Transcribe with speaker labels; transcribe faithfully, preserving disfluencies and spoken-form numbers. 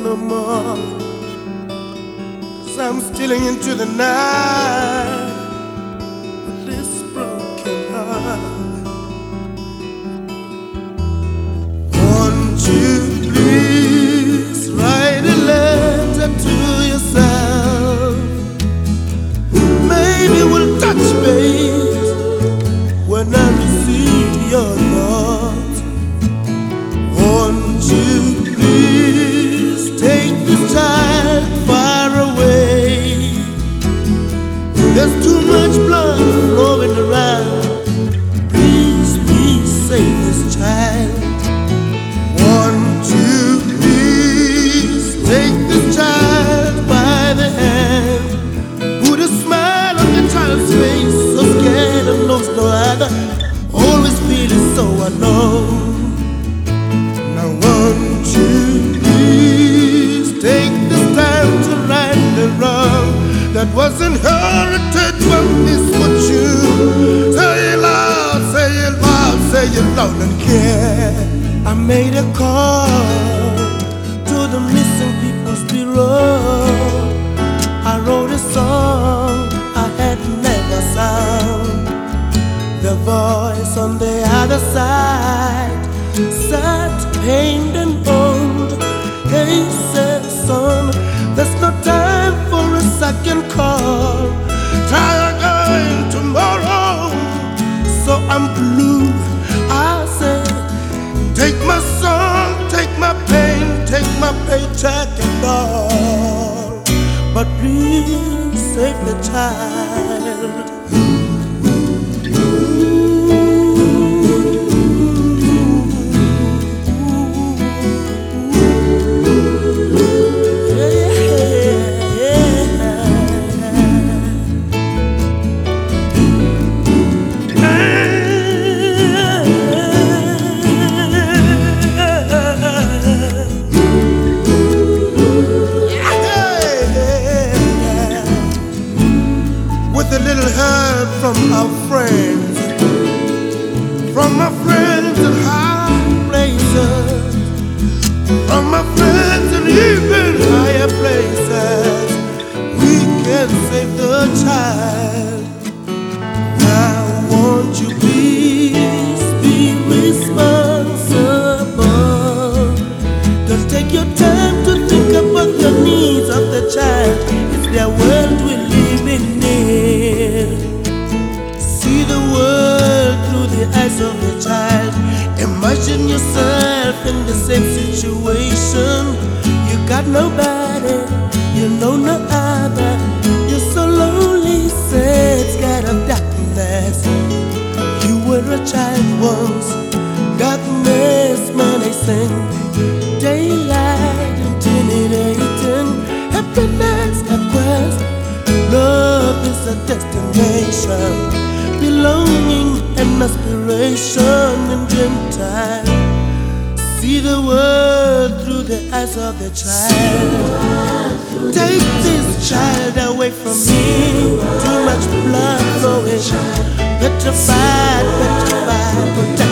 Speaker 1: no more, 'cause I'm stealing into the night with this broken heart. Won't you please write a letter to yourself? Maybe we'll touch base when I receive your thoughts. Won't you please take this child far away? There's too much blood flowing around. Please, please save this child. Won't you please take this child by the hand? Put a smile on the child's face, so scared and knows no other, always feeling so alone. Now won't you please take this time to right the wrong that was inherited from this fortune? Say it loud, say it loud, say it loud and clear. I made a call to the Missing People's Bureau. I wrote a song I had never sung. The voice on the other side sat pained and old. They said, son, there's no time for a second call. Try again tomorrow. So I'm blue. I said, take my song, take my pain, take my paycheck and all, but please save the child. With a little help from our friends, from my friends in high places, from my friends in even higher places, we can save the child. Now won't you please be responsible? Just take your time to think about the needs of the child. It's their world we live in. See the world through the eyes of the child. Imagine yourself in the same situation. You got nobody, you know no other. You're so lonely, sad, scared of darkness. You were a child once. Darkness, man, I sing. Daylight, intimidating. Happiness, a quest. Love is a destination, belonging and aspiration in dream time. See the world through the eyes of the child. Take this child away from me. Too much blood flowing. Petrified, petrified, protect.